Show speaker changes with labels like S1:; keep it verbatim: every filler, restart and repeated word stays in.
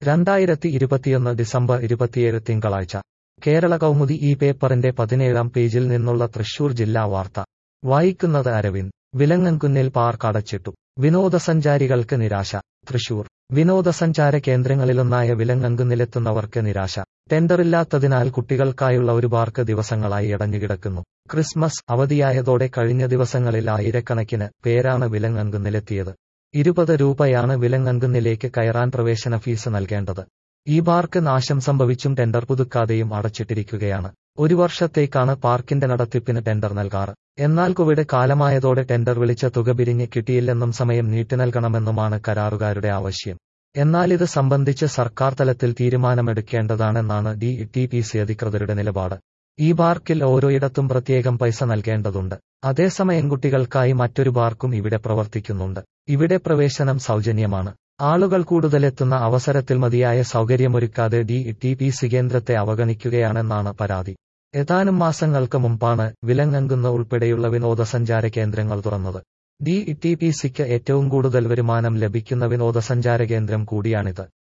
S1: രണ്ടായിരത്തി ഇരുപത്തിയൊന്ന് ഡിസംബർ ഇരുപത്തിയേഴ് തിങ്കളാഴ്ച കേരള കൗമുദി ഈ പേപ്പറിന്റെ പതിനേഴാം പേജിൽ നിന്നുള്ള തൃശൂർ ജില്ലാ വാർത്ത വായിക്കുന്നത് അരവിന്ദ്. വിലങ്ങൻകുന്നിൽ പാർക്ക് അടച്ചിട്ടു, വിനോദസഞ്ചാരികൾക്ക് നിരാശ. തൃശൂർ വിനോദസഞ്ചാര കേന്ദ്രങ്ങളിലൊന്നായ വിലങ്ങൻകുന്നിലെത്തുന്നവർക്ക് നിരാശ. ടെൻഡറില്ലാത്തതിനാൽ കുട്ടികൾക്കായുള്ള ഒരു പാർക്ക് ദിവസങ്ങളായി അടഞ്ഞുകിടക്കുന്നു. ക്രിസ്മസ് അവധിയായതോടെ കഴിഞ്ഞ ദിവസങ്ങളിൽ ആയിരക്കണക്കിന് പേരാണ് വിലങ്ങൻകുന്നിലെത്തിയത്. ഇരുപത് രൂപയാണ് വിലങ്ങൻകുന്നിലേക്ക് കയറാൻ പ്രവേശന ഫീസ് നൽകേണ്ടത്. ഈ പാർക്ക് നാശം സംഭവിച്ചും ടെൻഡർ പുതുക്കാതെയും അടച്ചിട്ടിരിക്കുകയാണ്. ഒരു വർഷത്തേക്കാണ് പാർക്കിന്റെ നടത്തിപ്പിന് ടെൻഡർ നൽകാറ്. എന്നാൽ കോവിഡ് കാലമായതോടെ ടെൻഡർ വിളിച്ച തുക പിരിഞ്ഞ് കിട്ടിയില്ലെന്നും സമയം നീട്ടി നൽകണമെന്നുമാണ് കരാറുകാരുടെ ആവശ്യം. എന്നാൽ ഇത് സംബന്ധിച്ച് സർക്കാർ തലത്തിൽ തീരുമാനമെടുക്കേണ്ടതാണെന്നാണ് ഡി ടി പി സി അധികൃതരുടെ നിലപാട്. ഈ പാർക്കിൽ ഓരോയിടത്തും പ്രത്യേകം പൈസ നൽകേണ്ടതുണ്ട്. അതേസമയം കുട്ടികൾക്കായി മറ്റൊരു പാർക്കും ഇവിടെ പ്രവർത്തിക്കുന്നുണ്ട്. ഇവിടെ പ്രവേശനം സൗജന്യമാണ്. ആളുകൾ കൂടുതലെത്തുന്ന അവസരത്തിൽ മതിയായ സൗകര്യമൊരുക്കാതെ ഡി ടി പി സി കേന്ദ്രത്തെ അവഗണിക്കുകയാണെന്നാണ് പരാതി. ഏതാനും മാസങ്ങൾക്ക് മുമ്പാണ് വിലങ്ങൻകുന്ന് ഉൾപ്പെടെയുള്ള വിനോദസഞ്ചാര കേന്ദ്രങ്ങൾ തുറന്നത്. ഡി ടി പി സിക്ക് ഏറ്റവും കൂടുതൽ വരുമാനം ലഭിക്കുന്ന വിനോദസഞ്ചാര കേന്ദ്രം കൂടിയാണിത്.